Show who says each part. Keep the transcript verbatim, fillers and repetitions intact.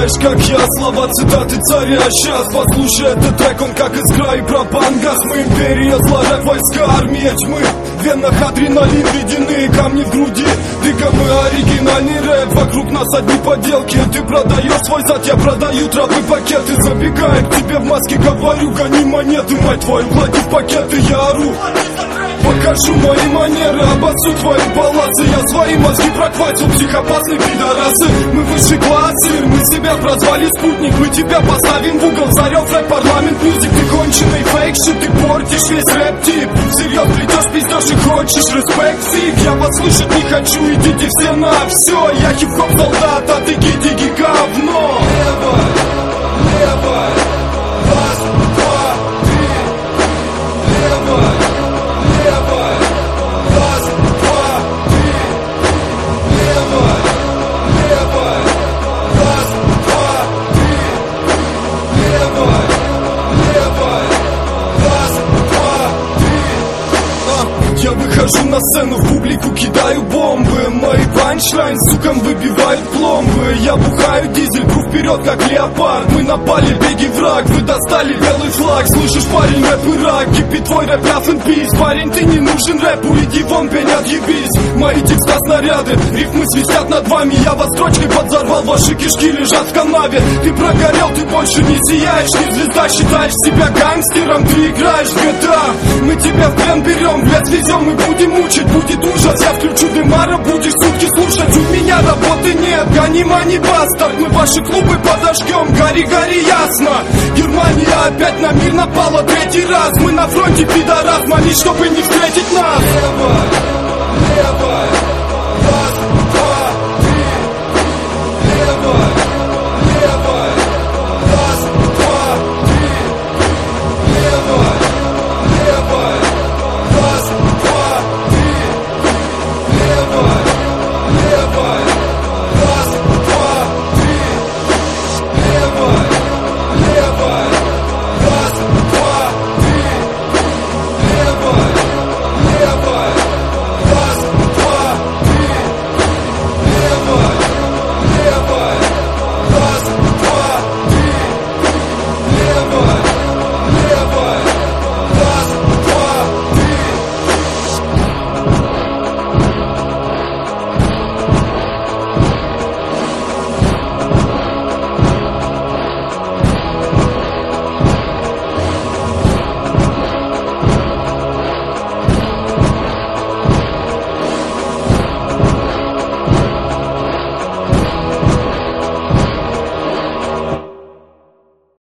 Speaker 1: знаешь, как я, слова, цитаты царя. Сейчас послушай этот трек, он как искра и пропангаз. Мы империя зла, рэп, войска, армия тьмы. В венах адреналин, ледяные камни в груди. Ты-ка мы оригинальный рэп, вокруг нас одни поделки. Ты продаешь свой зад, я продаю травы пакеты. Забегаю к тебе в маске, говорю, гони монеты. Мать твою, клади в пакеты, я ору. Покажу мои манеры, обоссу твои палацы. Я свои мозги прохватил, психопатные пидорасы. Мы высший класс, мы себя прозвали спутник. Мы тебя поставим в угол, зарев рэп, парламент, мюзик. Ты конченый фейк-шит, ты портишь весь рэп-тип. Всерьез придешь, пиздешь и хочешь респект фиг. Я вас слышать не хочу, идите все на все. Я хип-хоп солдат, а ты гиди-ги говно. Лево, лево, раз, два, три. Лево, лево, раз, два, три. Лево, лево, раз, два, три. Лево, лево, раз, два, три. Я выхожу на сцену, в публику кидаю бомбы. Мои панчлайн сукам выбивают пломбы. Я бухаю дизель, пру вперед, как леопард. Мы напали, беги враг, вы достали белый флаг. Слышишь, парень, рэп и рак, кипит твой рэп, rough and peace. Парень, ты не нужен рэпу, иди вон, пень, отъебись. Мои текста снаряды, рифмы свистят над вами. Я вас строчкой подзорвал, ваши кишки лежат в канаве. Ты прогорел, ты больше не сияешь, не звезда. Считаешь себя гангстером, ты играешь в джи ти эй. Мы тебя в плен берем, в лес везем, мы будем мучить. Будет ужас, я включу дымара, будешь сутки слушать. У меня работы нет, гони мани бастард. Мы ваши клубы подожгем, гори, гори, ясно. Германия опять на мир напала третий раз. Мы на фронте, пидорас, молись, чтобы не встретить нас.